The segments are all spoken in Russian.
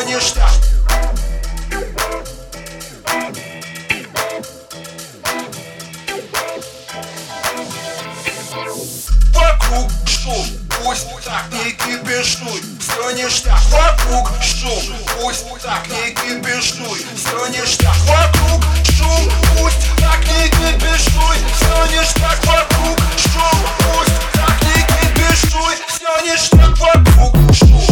все ништяк. Вокруг шум, пусть так не кипишуй, все ништяк. Вокруг шум, пусть так не кипишуй, все ништяк. Вокруг шум, пусть так не кипишуй, все ништяк. Вокруг шум, пусть так не кипишуй, все ништяк. Вокруг шум.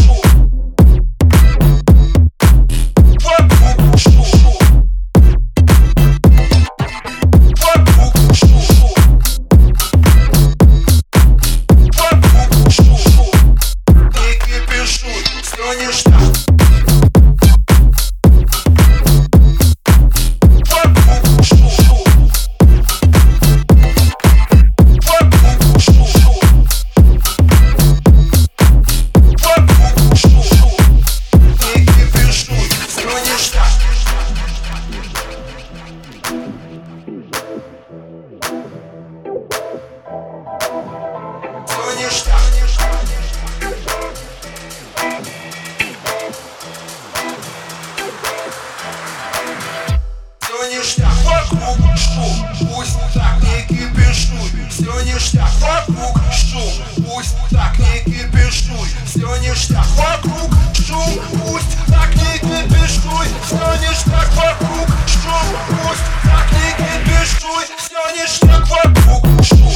Вокруг шум, пусть так не кипишуй, все ништяк. Вокруг шум, пусть так не кипишуй, все ништяк. Вокруг шум, пусть так не кипишуй, все ништяк. Вокруг шум, пусть так не кипишуй, все ништяк. Вокруг шум.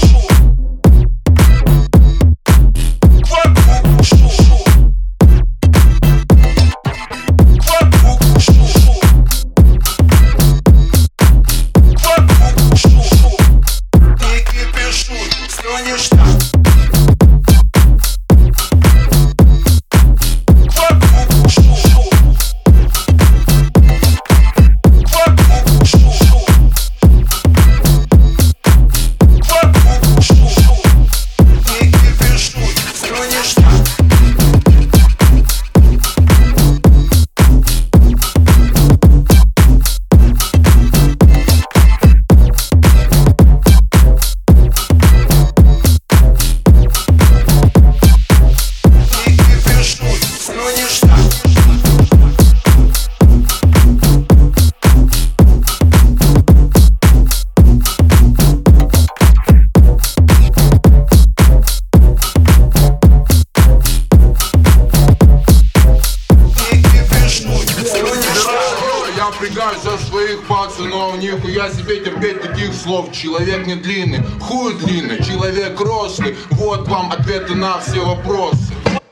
Напрягаюсь за своих пацанов, нихуя себе терпеть таких слов. Человек не длинный, хуй длинный, человек рослый. Вот вам ответы на все вопросы.